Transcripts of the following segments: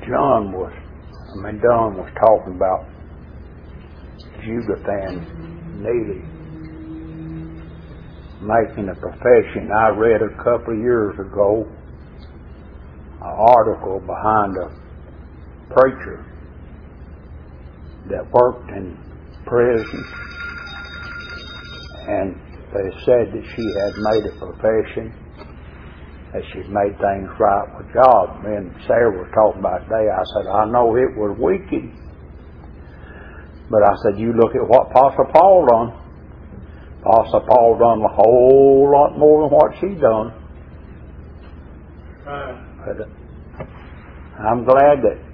Don was talking about Judith Ann Neely making a profession. I read a couple of years ago an article behind a preacher that worked in prison, and they said that she had made a profession that she'd made things right with God. Me and Sarah were talking about today. I said, I know it was wicked, but I said, you look at what Apostle Paul done. Apostle Paul done a whole lot more than what she done. But I'm glad that,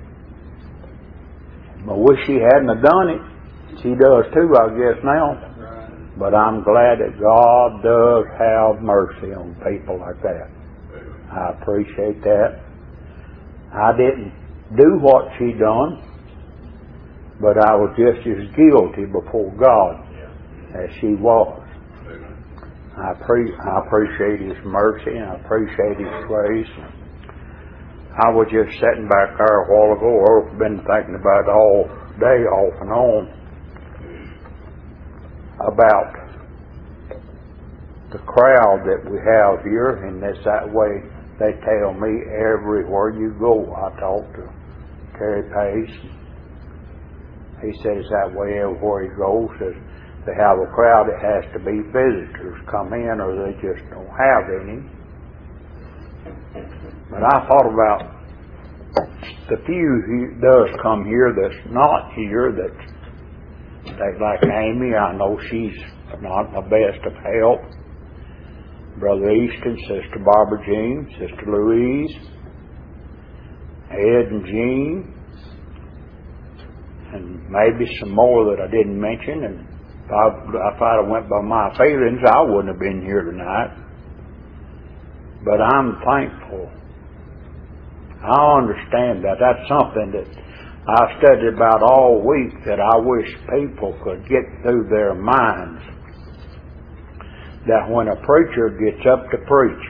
I wish she hadn't have done it. She does too, I guess, now. But I'm glad that God does have mercy on people like that. I appreciate that. I didn't do what she done, but I was just as guilty before God as she was. I appreciate His mercy, and I appreciate His grace. I was just sitting back there a while ago. I've been thinking about it all day, off and on, about the crowd that we have here, and it's that way. They tell me everywhere you go. I talk to Terry Pace. He says that way everywhere he goes. Says they have a crowd that has to be visitors come in, or they just don't have any. But I thought about the few who does come here that's not here, that like Amy. I know she's not the best of help. Brother Easton, Sister Barbara Jean, Sister Louise, Ed and Jean, and maybe some more that I didn't mention. And if I'd have went by my feelings, I wouldn't have been here tonight. But I'm thankful. I understand that. That's something that I studied about all week, that I wish people could get through their minds. That when a preacher gets up to preach,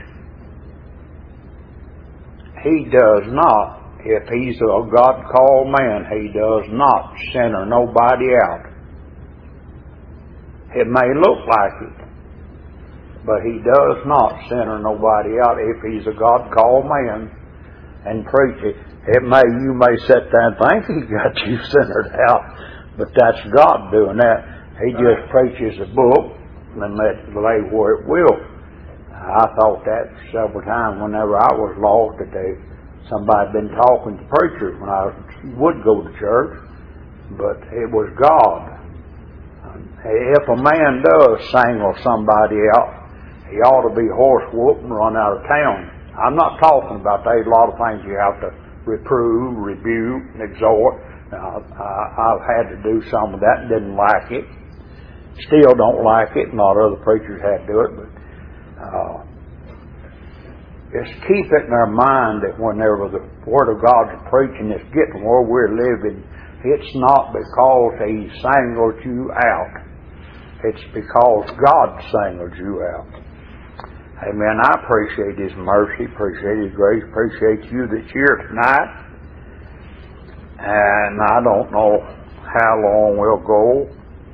he does not, if he's a God-called man, he does not sinner nobody out. It may look like it, but he does not sinner nobody out if he's a God-called man and preach it. You may sit there and think he got you centered out, but that's God doing that. He just preaches a book and let it lay where it will. I thought that several times whenever I was lost, that somebody had been talking to preachers when I would go to church, but it was God. If a man does single somebody out, he ought to be horsewhooped and run out of town. I'm not talking about that. There's a lot of things you have to reprove, rebuke, and exhort. I've had to do some of that and didn't like it. Still don't like it. Not other preachers had to do it, but just keep it in our mind that whenever the Word of God is preaching, it's getting where we're living. It's not because He singled you out. It's because God singled you out. Amen. I appreciate His mercy, appreciate His grace, appreciate you that's here tonight. And I don't know how long we'll go,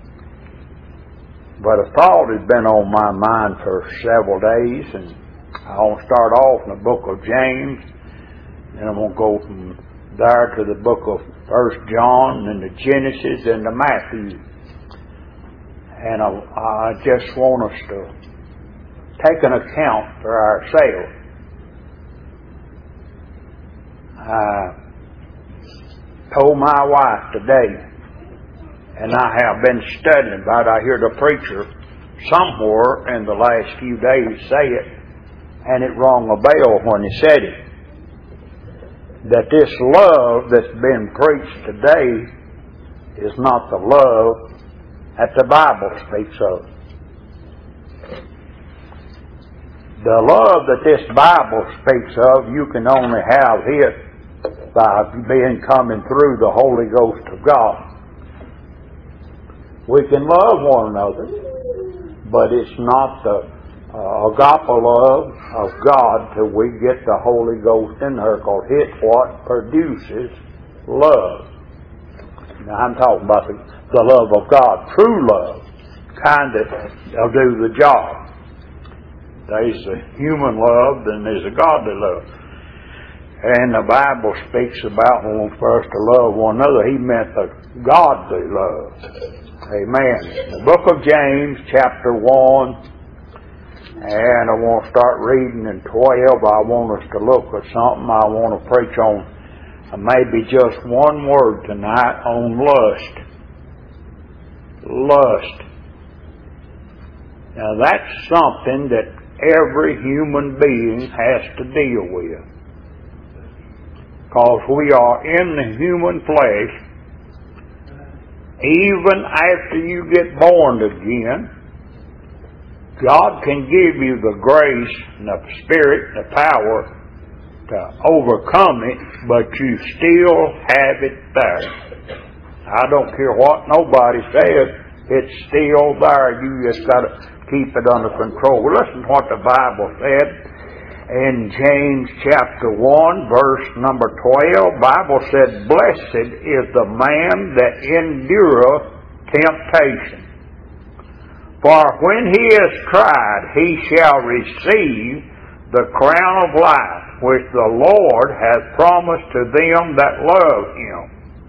but a thought has been on my mind for several days, and I want to start off in the book of James, and I'm going to go from there to the book of 1 John, and the Genesis, and the Matthew. And I just want us to take an account for ourselves. I told my wife today, and I have been studying about it. I hear the preacher somewhere in the last few days say it, and it rung a bell when he said it. That this love that's been preached today is not the love that the Bible speaks of. The love that this Bible speaks of, you can only have it by coming through the Holy Ghost of God. We can love one another, but it's not the agape love of God till we get the Holy Ghost in her, because it's what produces love. Now I'm talking about the love of God, true love, kind that'll do the job. There's the human love, then there's the godly love. And the Bible speaks about when we're supposed to love one another, he meant the godly love. Amen. The book of James, chapter 1, and I want to start reading in 12. I want us to look at something I want to preach on. Maybe just one word tonight on lust. Lust. Now that's something that every human being has to deal with. Because we are in the human flesh. Even after you get born again, God can give you the grace and the spirit and the power to overcome it, but you still have it there. I don't care what nobody says, it's still there. You just got to keep it under control. Listen to what the Bible said in James chapter 1, verse number 12. Bible said, "Blessed is the man that endureth temptation. For when he is tried, he shall receive the crown of life, which the Lord hath promised to them that love him.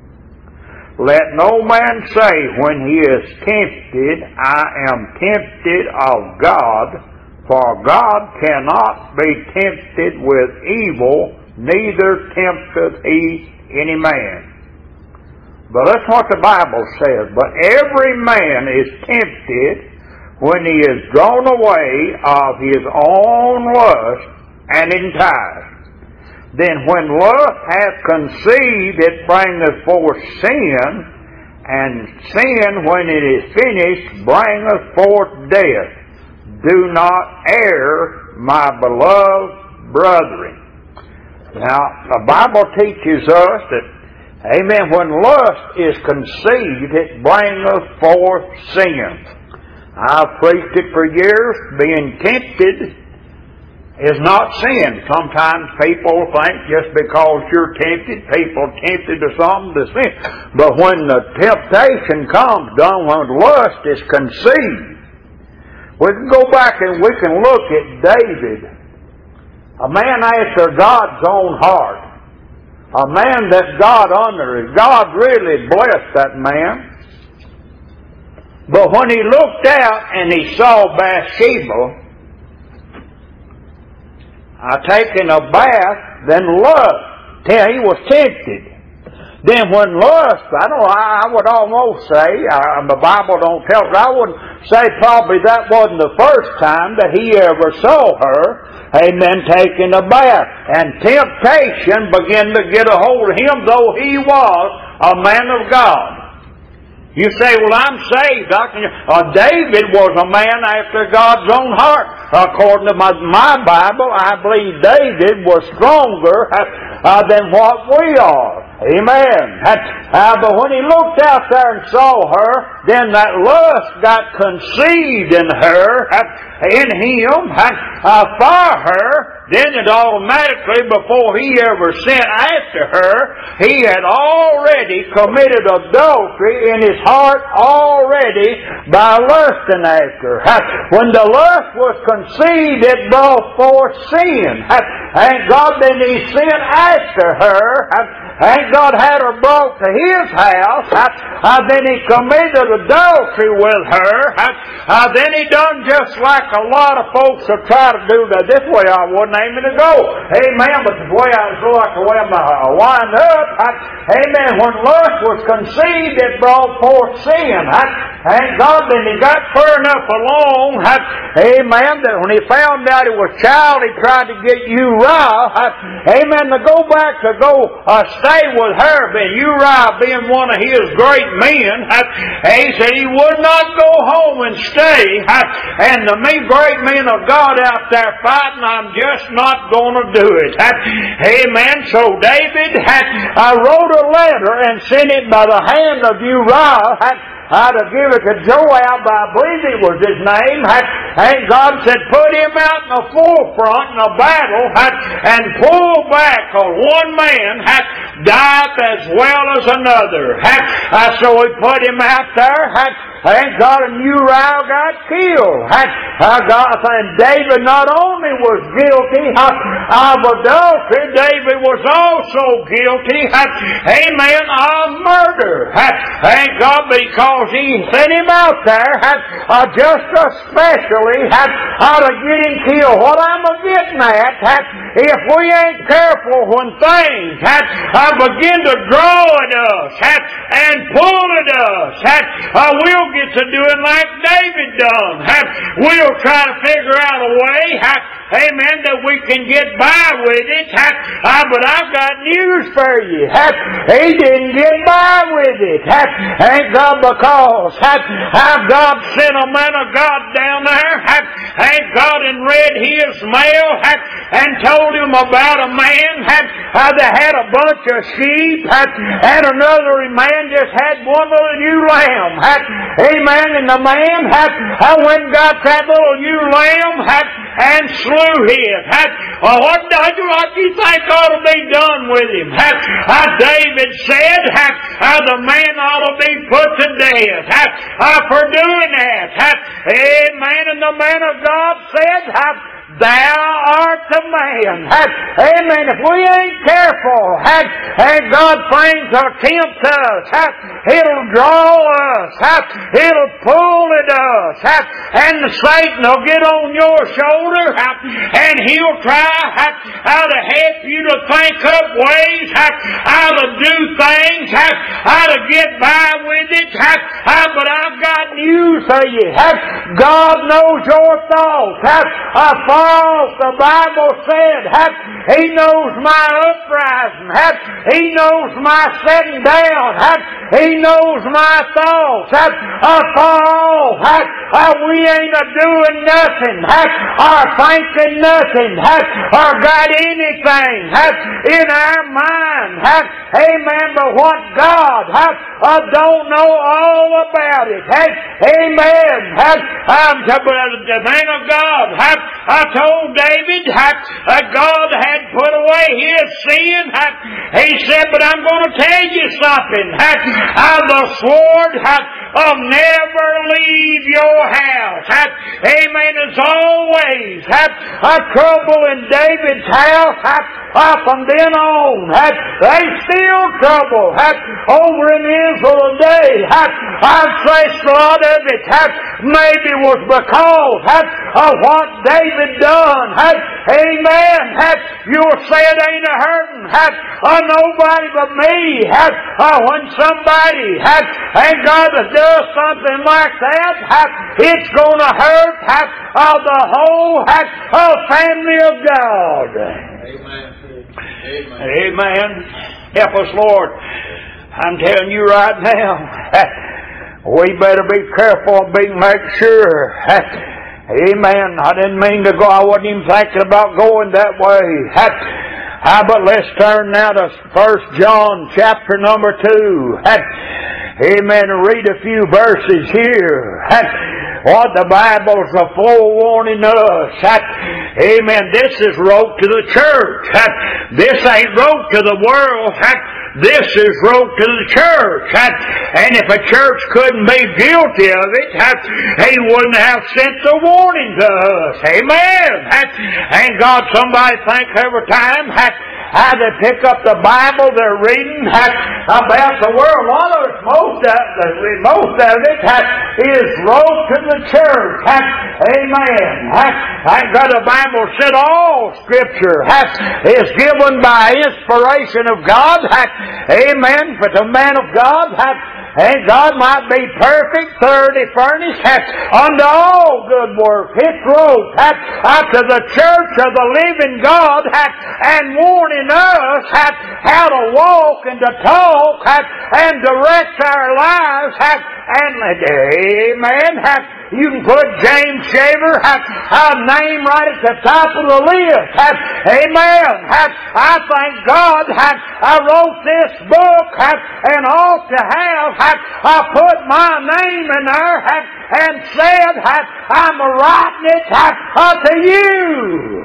Let no man say when he is tempted, I am tempted of God, for God cannot be tempted with evil, neither tempteth he any man." But that's what the Bible says. But every man is tempted when he is drawn away of his own lust and enticed. Then when lust hath conceived, it bringeth forth sin, and sin, when it is finished, bringeth forth death. Do not err, my beloved brethren. Now, the Bible teaches us that, amen, when lust is conceived, it bringeth forth sin. I've preached it for years. Being tempted is not sin. Sometimes people think just because you're tempted, people tempted to something to sin. But when the temptation comes, done when lust is conceived, we can go back and we can look at David, a man after God's own heart, a man that God honored. God really blessed that man. But when he looked out and he saw Bathsheba taking a bath, then lust, he was tempted. Then when lust, I would almost say, the Bible don't tell, but I would say probably that wasn't the first time that he ever saw her, amen, taking a bath. And temptation began to get a hold of him, though he was a man of God. You say, well, I'm saved. David was a man after God's own heart. According to my Bible, I believe David was stronger than what we are. Amen. But when he looked out there and saw her, then that lust got conceived in her, in him, for her. Then it automatically, before he ever sent after her, he had already committed adultery in his heart already by lusting after her. When the lust was conceived, it brought forth sin. Ain't God then he sent after her? Ain't God had her brought to his house? Then he committed adultery with her. Then he done just like a lot of folks have tried to do. This way I wouldn't aim it to go. Amen. But the way I was like the way I'm wind up. Amen. When lust was conceived, it brought forth sin. Thank God then he got far enough along. Amen. That when he found out it was child, he tried to get Uriah. Amen. To go back to go stay with her. But Uriah being one of his great men, he said he would not go home and stay. And the great men of God out there fighting, I'm just not going to do it. Amen. So David wrote a letter and sent it by the hand of Uriah. to give it to Joab, I believe it was his name, and God said, put him out in the forefront in a battle, and pull back, or one man dieth as well as another. So we put him out there, and God and Uriah got killed. And David not only was guilty of adultery, David was also guilty, amen, of murder. Thank God, because he sent him out there just especially to get him killed. What I'm getting at, if we ain't careful when things begin to draw at us and pull at us, we'll get to doing like David done. We'll try to figure out a way, amen, that we can get by with it. But I've got news for you. He didn't get by with it. Thank God, because God sent a man of God down there, thank God, and read his mail and told him about a man that had a bunch of sheep, and another man just had one little ewe lamb. Amen. And the man went and got that little ewe lamb and slew him. What do you think ought to be done with him? David said the man ought to be put to death for doing that. Amen. And the man of God said, thou art the man. Amen. If we ain't careful, and God things will tempt us, it'll draw us, it'll pull at us, and Satan will get on your shoulder, and he'll try how to help you to think up ways, how to do things, how to get by with it. But I've got news for you. God knows your thoughts. The Bible said, He knows my uprising. He knows my setting down. He knows my thoughts. We ain't doing nothing, or thinking nothing, or got anything in our mind. Amen. But what God don't know all about it. Amen. The man of God, I told David God had put away his sin. He said, but I'm going to tell you something. The sword will never leave your house. Amen. There's always trouble in David's house. From then on, there's still trouble over in Israel today. I'd say a lot of it maybe was because of what David done. Amen. You'll say it ain't a hurting. Nobody but me. When somebody ain't God does something like that, it's going to hurt the whole family of God. Amen. Amen. Amen. Help us, Lord. I'm telling you right now, we better be careful and make sure. Amen. I didn't mean to go. I wasn't even thinking about going that way. But let's turn now to 1 John chapter number 2. Amen. And read a few verses here. What the Bible's forewarning us. Amen. This is wrote to the church. This ain't wrote to the world. This is wrote to the church. And if a church couldn't be guilty of it, He wouldn't have sent the warning to us. Amen. Ain't God somebody think every time how they pick up the Bible they're reading about the world? A lot of it, most of it is wrote to the church. Amen. Thank God the Bible said all Scripture is given by inspiration of God. Amen. For the man of God, and God might be perfect, thoroughly furnished unto all good work. It's wrote to the church of the living God and warning us how to walk and to talk and direct our lives. And amen. You can put James Shaver, name right at the top of the list. Amen. I thank God I wrote this book and ought to have I put my name in there and said I'm writing it to you.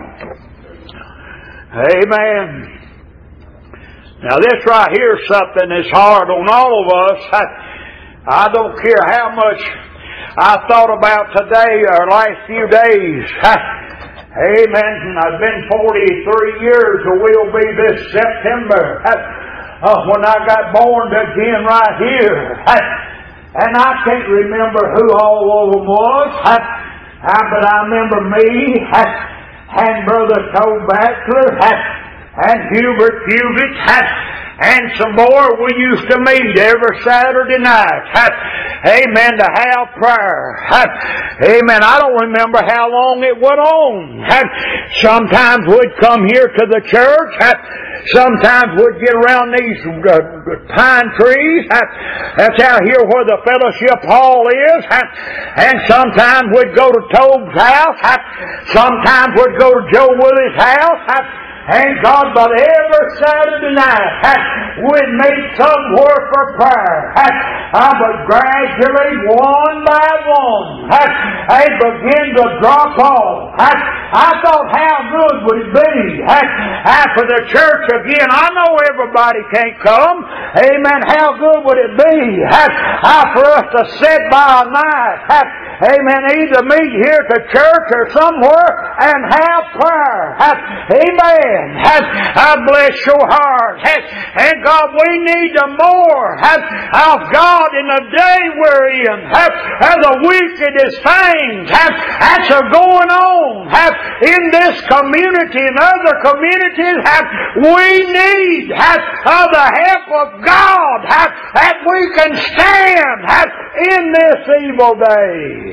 Amen. Now this right here is something that's hard on all of us. I don't care how much I thought about today or last few days. Amen. I've been 43 years, or will be this September, when I got born again right here. And I can't remember who all of them was, but I remember me and Brother Toe Batchelor and Hubert Fugit, and some more we used to meet every Saturday night. Amen. To have prayer. Amen. I don't remember how long it went on. Sometimes we'd come here to the church. Sometimes we'd get around these pine trees. That's out here where the fellowship hall is. And sometimes we'd go to Tobe's house. Sometimes we'd go to Joe Willie's house. Thank God, but every Saturday night we'd meet somewhere for prayer. But gradually, one by one, they begin to drop off. I thought, how good would it be for the church again? I know everybody can't come. Amen. How good would it be for us to sit by a night? Amen. Either meet here at the church or somewhere and have prayer. Amen. I bless your heart. And God, we need more of God in the day we're in. The wickedest things that's going on in this community and other communities. We need the help of God that we can stand in this evil day.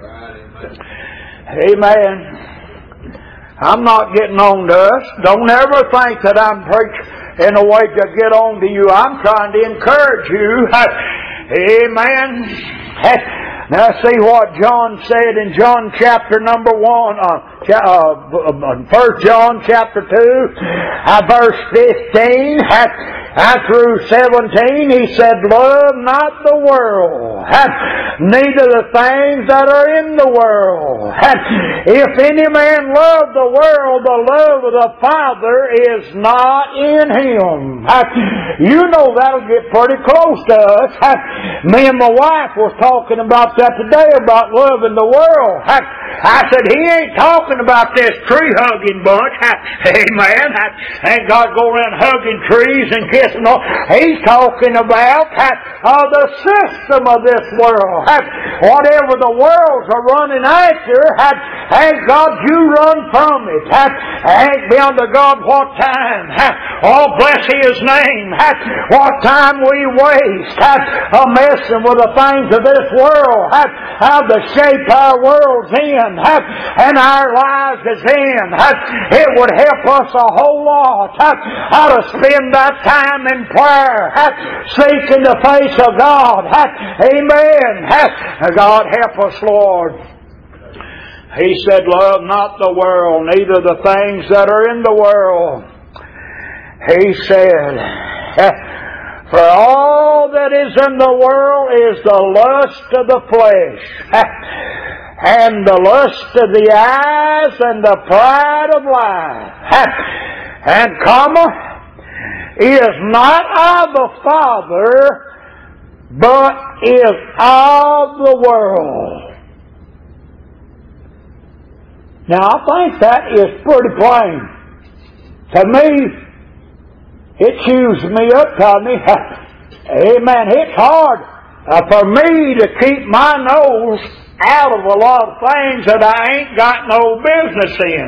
Amen. I'm not getting on to us. Don't ever think that I'm preaching in a way to get on to you. I'm trying to encourage you. Amen. Now see what John said in John chapter number 1, 1 John chapter 2, verse 15. Through 17, he said, love not the world, neither the things that are in the world. If any man love the world, the love of the Father is not in him. You know that'll get pretty close to us. Me and my wife was talking about that today, about loving the world. I said, he ain't talking about this tree-hugging bunch. Amen. Ain't God go around hugging trees and kissing them. He's talking about the system of this world. Whatever the worlds are running after, thank God you run from it. Ain't be unto God what time. Oh, bless His name. What time we waste messing with the things of this world. How the shape our world's in. And our lives is in. It would help us a whole lot how to spend that time in prayer, seeking the face of God. Amen. God help us, Lord. He said, love not the world, neither the things that are in the world. He said, for all that is in the world is the lust of the flesh, and the lust of the eyes, and the pride of life. And is not of the Father, but is of the world. Now I think that is pretty plain. To me, it chews me up, Tommy. Amen. It's hard for me to keep my nose out of a lot of things that I ain't got no business in.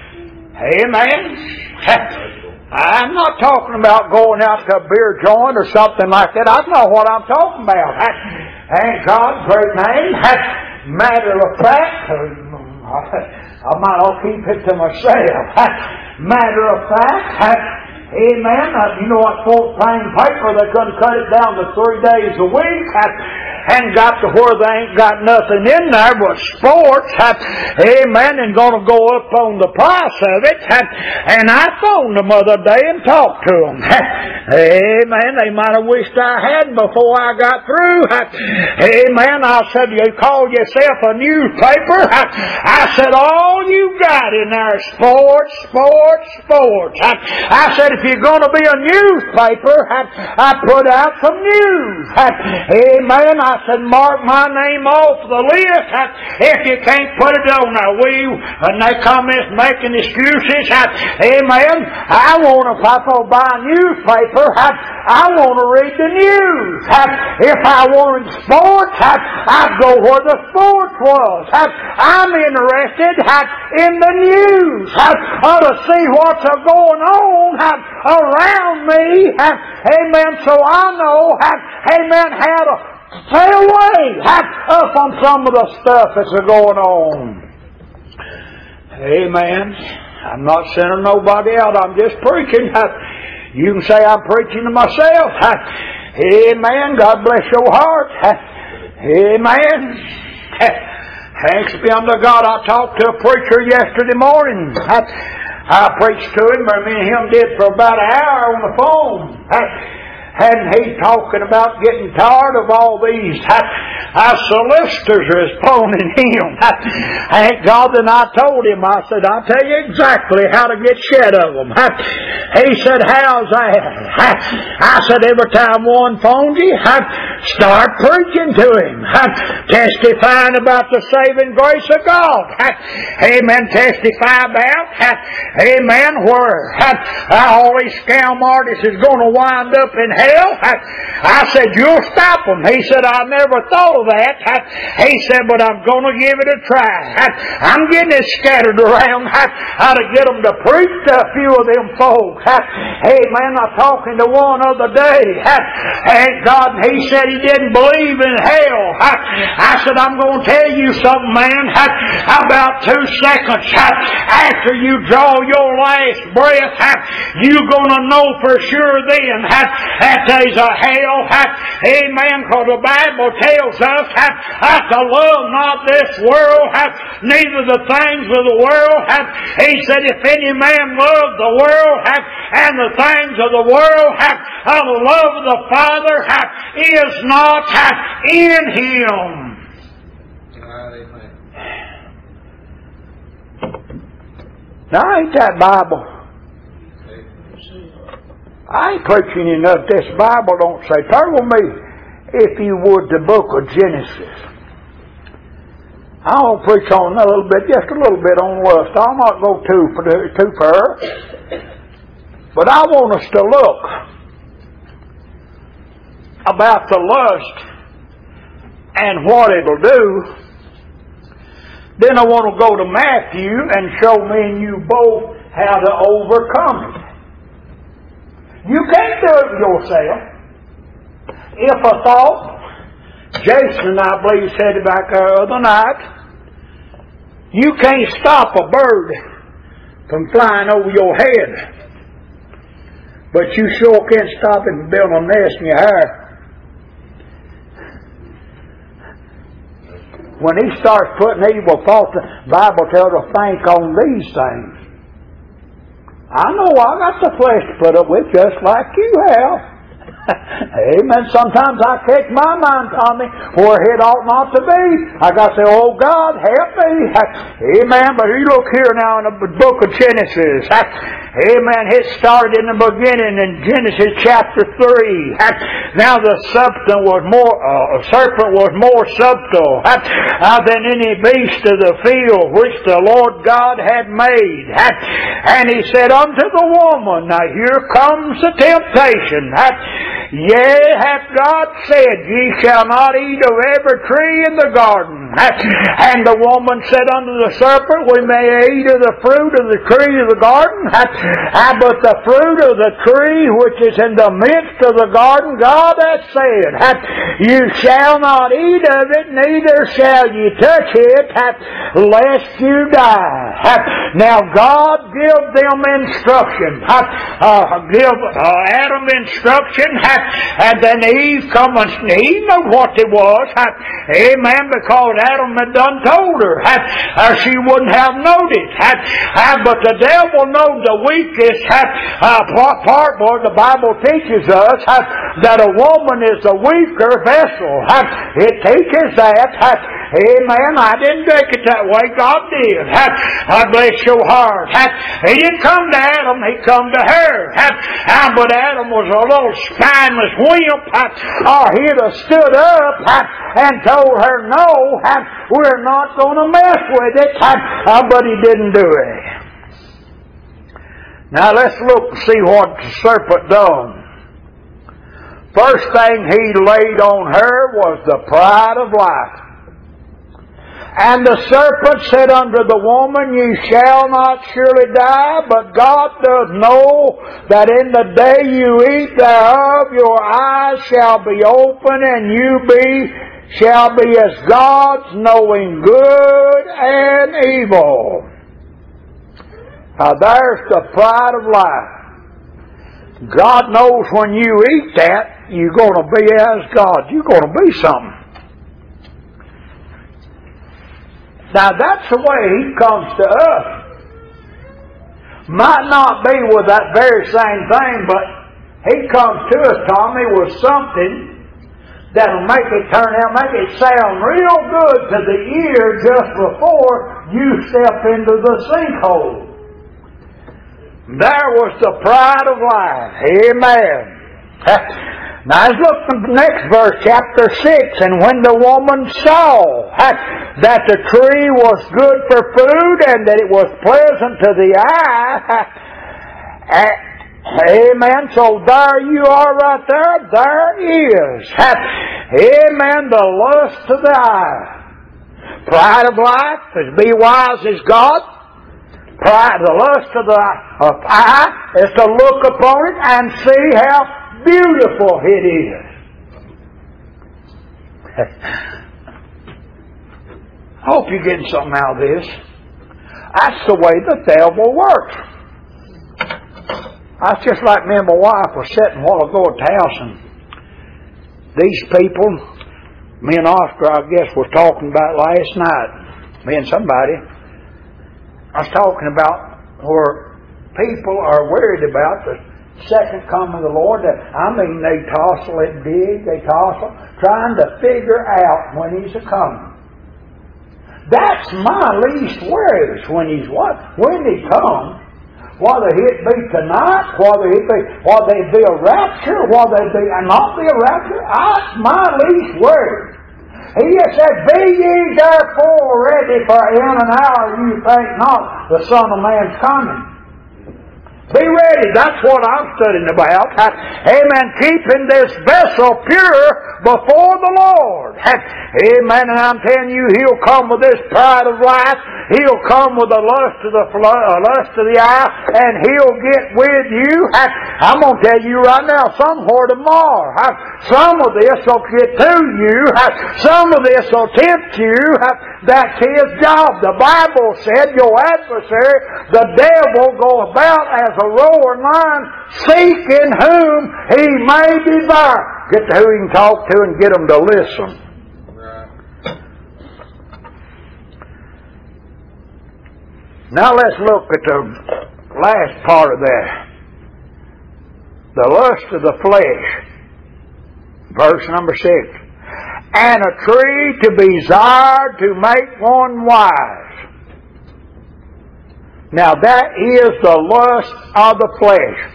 Amen. I'm not talking about going out to a beer joint or something like that. I know what I'm talking about. Thank God, great name. Matter of fact, I might all keep it to myself. Matter of fact, amen. You know what, 4th plain paper, they're going to cut it down to 3 days a week. and got to where they ain't got nothing in there but sports, amen, and going to go up on the price of it. And I phoned them the other day and talked to them. Amen. They might have wished I hadn't before I got through. Amen. I said, you call yourself a newspaper? I said, all you got in there is sports, sports, sports. I said, if you're going to be a newspaper, I put out some news. Amen. I said, mark my name off the list if you can't put it on there. When they come in making excuses, amen, I want to, if I go buy a newspaper, I want to read the news. If I wanted sports, I'd go where the sports was. I'm interested in the news. To see what's going on around me. Amen. So I know, amen, how to stay away from some of the stuff that's going on. Amen. I'm not sending nobody out. I'm just preaching. You can say I'm preaching to myself. Amen. God bless your heart. Amen. Thanks be unto God. I talked to a preacher yesterday morning. I preached to him, me and him did for about an hour on the phone. And he's talking about getting tired of all these solicitors is phoning him. Thank God that I told him, I said, I'll tell you exactly how to get shed of them. He said, how's that? I said, every time one phones you, start preaching to him. Testifying about the saving grace of God. Amen. Testify about, amen, where all these scam artists is going to wind up in hell. I said, you'll stop them. He said, I never thought of that. He said, but I'm going to give it a try. I'm getting it scattered around how to get them to preach to a few of them folks. Hey, man, I was talking to one other day. Thank God, he said he didn't believe in hell. I said, I'm going to tell you something, man. About 2 seconds after you draw your last breath, you're going to know for sure then that there's a hell. Amen. Because the Bible tells us to love not this world, neither the things of the world. He said, if any man love the world and the things of the world, the love of the Father is not in him. Now ain't that Bible? I ain't preaching enough. This Bible don't say. Turn with me, if you would, the book of Genesis. I'll preach on a little bit, just a little bit on lust. I'll not go too far. But I want us to look about the lust and what it'll do. Then I want to go to Matthew and show me and you both how to overcome it. You can't do it yourself. If a thought, Jason, I believe, said it back the other night, you can't stop a bird from flying over your head. But you sure can stop it from building a nest in your hair. When he starts putting evil thoughts, the Bible tells us to think on these things. I know I got the flesh to put up with just like you have. Amen. Sometimes I catch my mind, Tommy, where it ought not to be. I got to say, oh God, help me. Amen. But you look here now in the book of Genesis. Amen. It started in the beginning in Genesis chapter 3. Now the serpent was more subtle than any beast of the field which the Lord God had made. And he said unto the woman, now here comes the temptation. Yea, hath God said, ye shall not eat of every tree in the garden. And the woman said unto the serpent, we may eat of the fruit of the tree of the garden, but the fruit of the tree which is in the midst of the garden, God hath said, you shall not eat of it, neither shall ye touch it, lest you die. Now God give them instruction. Give Adam instruction And then Eve come and Eve knew what it was. Amen. Because Adam had done told her. She wouldn't have noticed. But the devil knows the weakest part where the Bible teaches us that a woman is the weaker vessel. It teaches that. Amen. I didn't think it that way. God did. I bless your heart. He didn't come to Adam. He come to her. But Adam was a little spineless wimp. Or he'd have stood up and told her, no, we're not going to mess with it. But he didn't do it. Now let's look and see what the serpent done. First thing he laid on her was the pride of life. And the serpent said unto the woman, Ye shall not surely die, but God doth know that in the day you eat thereof, your eyes shall be open, and you shall be as gods, knowing good and evil. Now there's the pride of life. God knows when you eat that, you're going to be as God. You're going to be something. Now that's the way He comes to us. Might not be with that very same thing, but He comes to us, Tommy, with something that'll make it turn out, make it sound real good to the ear just before you step into the sinkhole. There was the pride of life. Amen. Now let's look at the next verse, chapter 6. And when the woman saw that the tree was good for food and that it was pleasant to the eye, amen, so there you are right there. There is, amen, the lust of the eye. Pride of life is be wise as God. Pride, the lust of the eye is to look upon it and see how beautiful it is. I hope you're getting something out of this. That's the way the devil works. That's just like me and my wife were sitting a while ago at the house, and these people, me and Oscar, I guess, were talking about last night. Me and somebody. I was talking about where people are worried about the second coming of the Lord. I mean, they tossle and dig, they tossle, trying to figure out when He's a-coming. That's my least worries when He's what? When He comes. Whether it be tonight, whether it be a rapture, whether it be not be a rapture, that's my least worry. He has said, Be ye therefore ready, for in an hour you think not the Son of Man's coming. Be ready. That's what I'm studying about. Amen. Keeping this vessel pure before the Lord. Amen. And I'm telling you, He'll come with this pride of life. He'll come with the lust of the eye, and He'll get with you. I'm going to tell you right now, somewhere tomorrow. Some of this will get to you. Some of this will tempt you. That's his job. The Bible said your adversary, the devil, go about as a roaring lion, seeking whom he may devour. Get to who he can talk to and get them to listen. Now let's look at the last part of that. The lust of the flesh. Verse number 6. And a tree to be desired to make one wise. Now that is the lust of the flesh.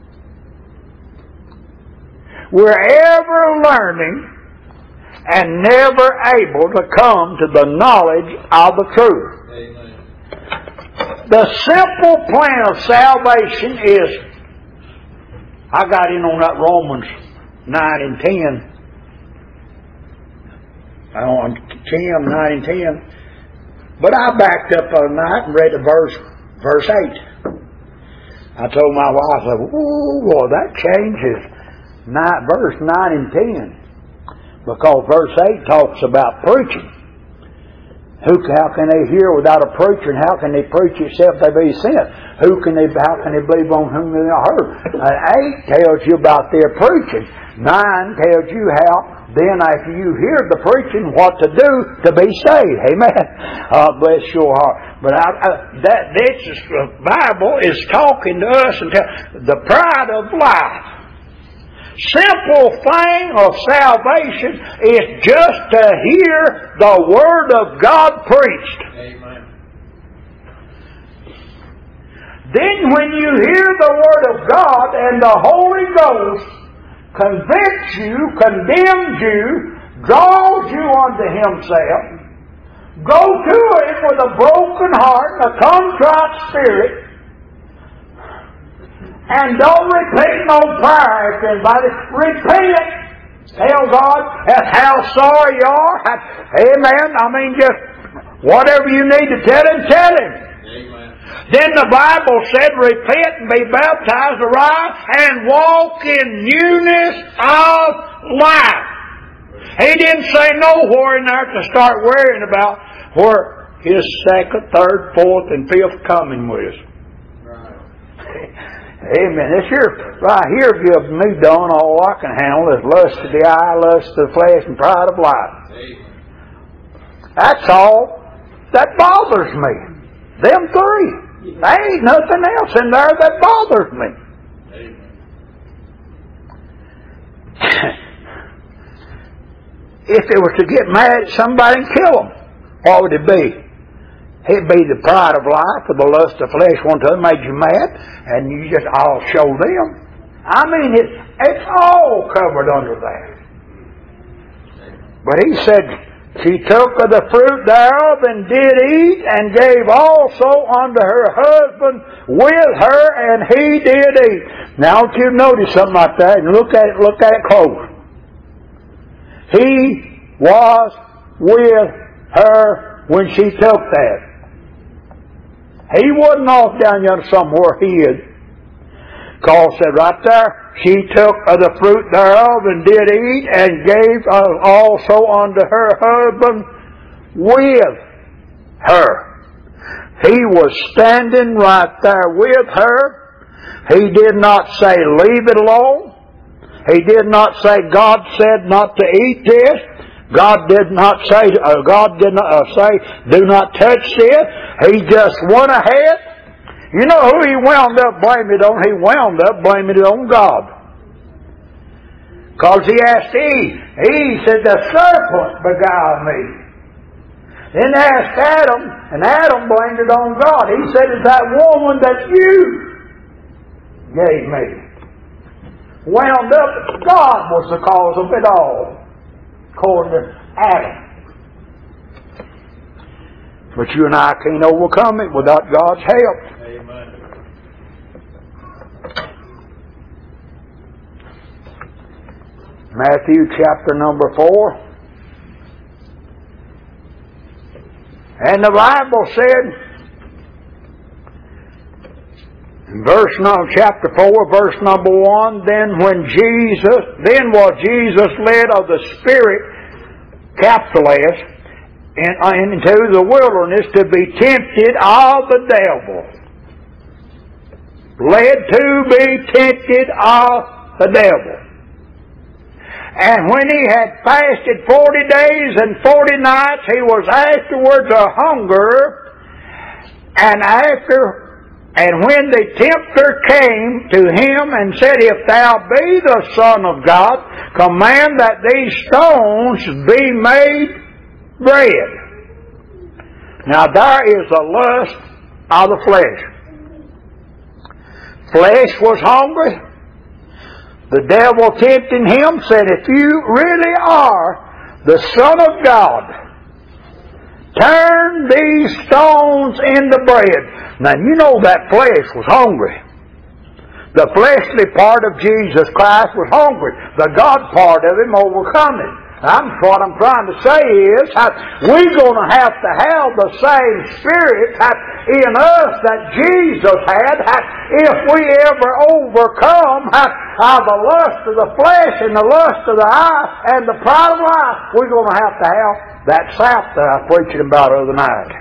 We're ever learning and never able to come to the knowledge of the truth. Amen. The simple plan of salvation is, I got in on that Romans 9 and 10. On 10, 9 and 10. But I backed up on night and read the verse 8. I told my wife, I said, "Ooh, boy, that changes verse 9 and 10. Because verse 8 talks about preaching. How can they hear without a preacher, and how can they preach except they be sent? How can they believe on whom they are heard? 8 tells you about their preaching. 9 tells you how, then after you hear the preaching, what to do to be saved. Amen. Bless your heart. But the Bible is talking to us and the pride of life. Simple thing of salvation is just to hear the Word of God preached. Amen. Then when you hear the Word of God and the Holy Ghost convicts you, condemns you, draws you unto Himself, go to Him with a broken heart and a contrite spirit, and don't repeat no prayer if anybody. Repent. Tell God that's how sorry you are. Amen. I mean, just whatever you need to tell Him, tell Him. Amen. Then the Bible said, repent and be baptized, arise, and walk in newness of life. He didn't say nowhere in there to start worrying about where His second, third, fourth, and fifth coming was. Right. Amen. This here, right here gives me done all I can handle is lust of the eye, lust of the flesh, and pride of life. Amen. That's all that bothers me. Them three. There ain't nothing else in there that bothers me. Amen. If it was to get mad at somebody and kill them, what would it be? It'd be the pride of life or the lust of flesh one time made you mad, and you just all show them. I mean, it's all covered under that. But He said, she took of the fruit thereof and did eat, and gave also unto her husband with her, and he did eat. Now, if you notice something like that, and look at it close. He was with her when she took that. He wasn't off down yonder somewhere hid. Paul said right there, she took of the fruit thereof and did eat, and gave also unto her husband with her. He was standing right there with her. He did not say, leave it alone. He did not say, God said not to eat this. God did not say, do not touch this. He just went ahead. You know who he wound up blaming it on? He wound up blaming it on God. Because he asked Eve. Eve said, the serpent beguiled me. Then asked Adam, and Adam blamed it on God. He said, it's that woman that you gave me. Wound up, God was the cause of it all. According to Adam. But you and I can't overcome it without God's help. Amen. Matthew chapter number 4. And the Bible said, chapter 4, verse number 1, then was Jesus led of the Spirit, capital S, into the wilderness to be tempted of the devil. Led to be tempted of the devil. And when he had fasted 40 days and 40 nights, he was afterwards a hunger, and when the tempter came to him and said, if thou be the Son of God, command that these stones be made bread. Now there is a lust of the flesh. Flesh was hungry. The devil tempting him said, if you really are the Son of God, turn these stones into bread. Now you know that flesh was hungry. The fleshly part of Jesus Christ was hungry. The God part of Him overcome it. What I'm trying to say is we're going to have the same Spirit in us that Jesus had. If we ever overcome the lust of the flesh and the lust of the eye and the pride of life, we're going to have that sap that I was preaching about the other night.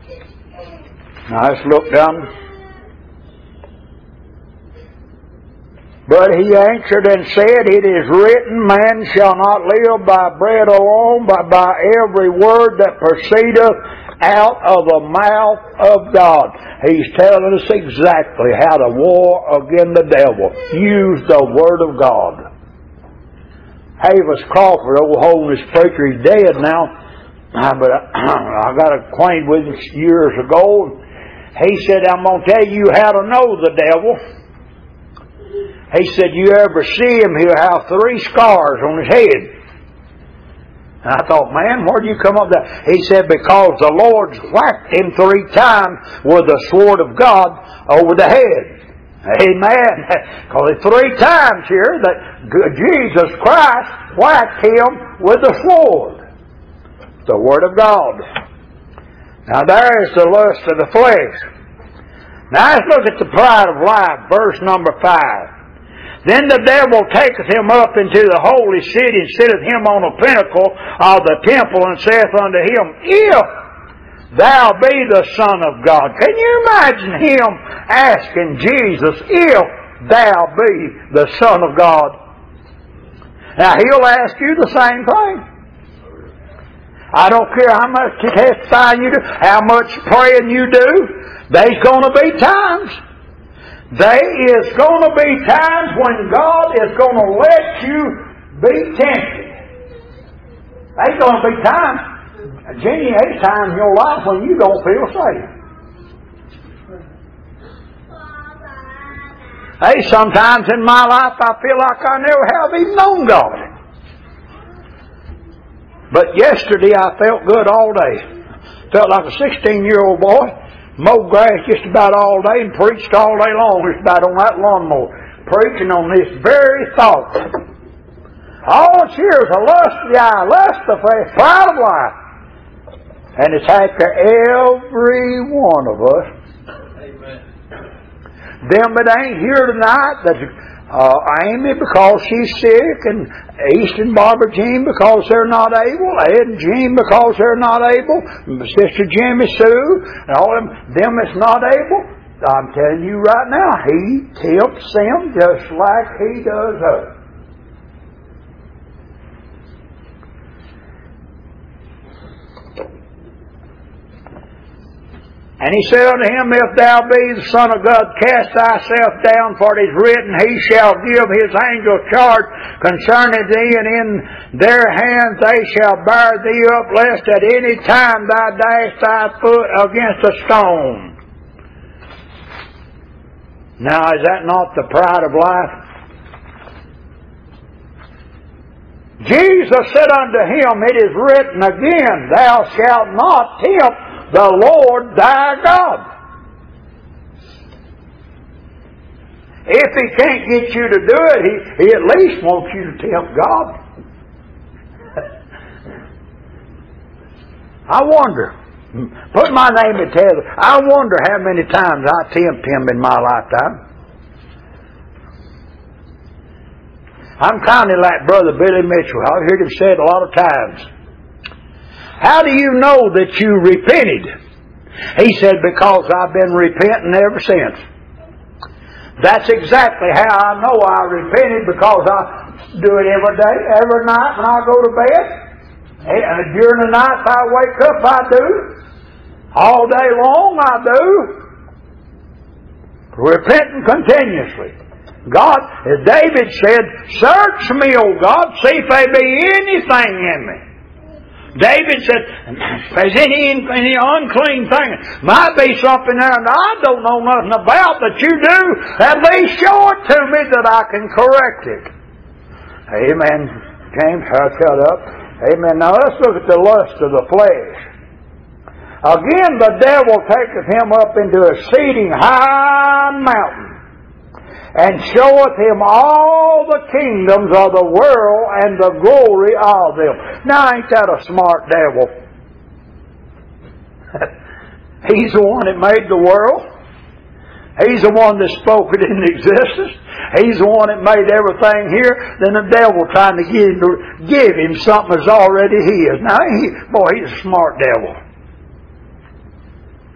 Now let's look down. But he answered and said, It is written, Man shall not live by bread alone, but by every word that proceedeth out of the mouth of God. He's telling us exactly how to war against the devil. Use the Word of God. Havis Crawford, old holiness preacher, he's dead now, but I got acquainted with him years ago. He said, I'm going to tell you how to know the devil. He said, you ever see him, he'll have 3 scars on his head. And I thought, man, where'd you come up with that? He said, because the Lord's whacked him 3 times with the sword of God over the head. Amen. Because it's 3 times here that Jesus Christ whacked him with the sword. The Word of God. Now there is the lust of the flesh. Now let's look at the pride of life, verse number 5. Then the devil taketh him up into the holy city, and sitteth him on a pinnacle of the temple, and saith unto him, If thou be the Son of God. Can you imagine him asking Jesus, If thou be the Son of God? Now he'll ask you the same thing. I don't care how much testifying you do, how much praying you do, there's going to be times. There is going to be times when God is going to let you be tempted. There's going to be times, Jenny, there's times in your life when you don't feel safe. Hey, sometimes in my life I feel like I never have even known God. But yesterday I felt good all day. Felt like a 16-year-old boy. Mowed grass just about all day and preached all day long just about on that lawnmower. Preaching on this very thought. All it's here is a lust of the eye, lust of the flesh, pride of life. And it's after every one of us. Amen. Them that ain't here tonight, that's Amy because she's sick, and Easton, Barbara, Jean because they're not able, Ed and Jean because they're not able, Sister Jimmy Sue, and all them that's not able. I'm telling you right now, He tempts them just like He does us. And he said unto him, If thou be the Son of God, cast thyself down, for it is written, He shall give His angels charge concerning thee, and in their hands they shall bear thee up, lest at any time thou dash thy foot against a stone. Now, is that not the pride of life? Jesus said unto him, It is written again, Thou shalt not tempt the Lord thy God. If He can't get you to do it, He at least wants you to tempt God. I wonder, put my name in Tether, I wonder how many times I tempt Him in my lifetime. I'm kind of like Brother Billy Mitchell. I've heard him say it a lot of times. How do you know that you repented? He said, because I've been repenting ever since. That's exactly how I know I repented, because I do it every day, every night when I go to bed. And during the night I wake up, I do. All day long I do. Repenting continuously. God, as David said, search me, O God, see if there be anything in me. David said, if there's any unclean thing, might be something there that I don't know nothing about that you do, at least show it to me that I can correct it. Amen. James, shut up. Amen. Now let's look at the lust of the flesh. Again, the devil taketh him up into a exceeding high mountain, and showeth him all the kingdoms of the world and the glory of them. Now, ain't that a smart devil? He's the one that made the world. He's the one that spoke it into existence. He's the one that made everything here. Then the devil trying to give him something that's already his. Now, he's a smart devil.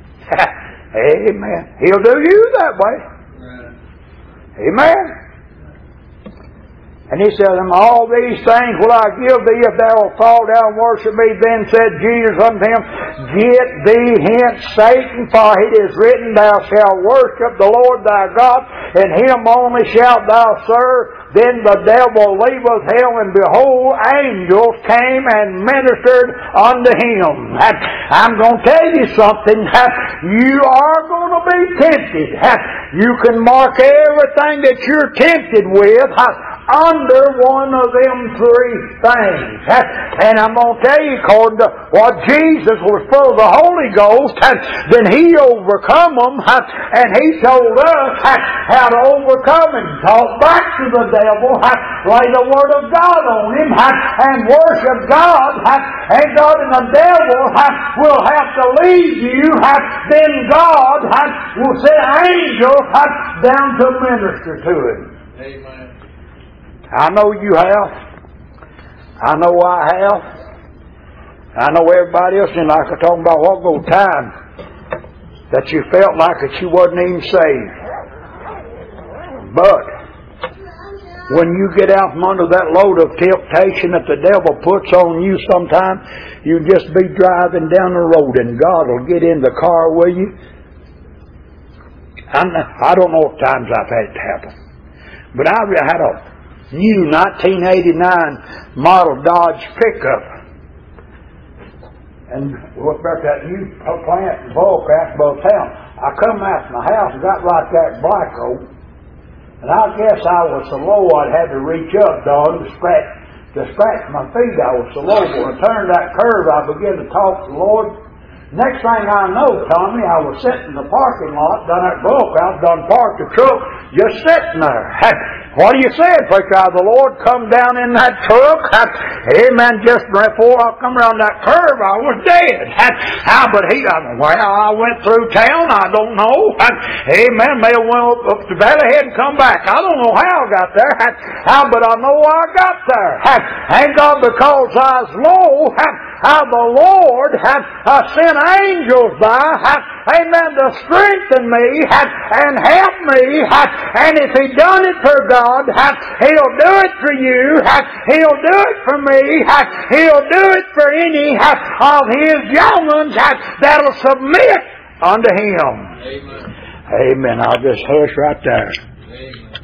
Amen. He'll do you that way. Right. Amen. And he said, all these things will I give thee if thou wilt fall down and worship me. Then said Jesus unto him, Get thee hence, Satan, for it is written, Thou shalt worship the Lord thy God, and him only shalt thou serve. Then the devil leaveth hell, and behold, angels came and ministered unto him. I'm going to tell you something. You are going to be tempted. You can mark everything that you're tempted with under one of them three things. And I'm going to tell you, according to what Jesus was full of the Holy Ghost, then He overcome them, and He told us how to overcome him. Talk back to the devil, lay the Word of God on him, and worship God, and God and the devil will have to leave you. Then God will send angels down to minister to him. Amen. I know you have. I know I have. I know everybody else in life are talking about what goes time that you felt like that you wasn't even saved. But when you get out from under that load of temptation that the devil puts on you sometime, you just be driving down the road and God will get in the car with you. I don't know what times I've had it happen. But I had a new 1989 model Dodge pickup. And what about that new plant in Bullcrest above town? I come out from the house and got right there at Black Oak. And I guess I was so low I'd had to reach up, Don, to scratch my feet. I was so low. When I turned that curve, I began to talk to the Lord. Next thing I know, Tommy, I was sitting in the parking lot down at Bullcrest, done parked the truck, just sitting there. What are you saying, preacher? The Lord come down in that truck. Amen. Just before I come around that curve, I was dead. But I went through town. I don't know. Amen. May have went up the valley head and come back. I don't know how I got there. But I know I got there. Thank God, because I was low. The Lord sent angels by. Amen. To strengthen me and help me. And if He done it for God, He'll do it for you. He'll do it for me. He'll do it for any of His young ones that'll submit unto Him. Amen. Amen. I'll just hush right there. Amen.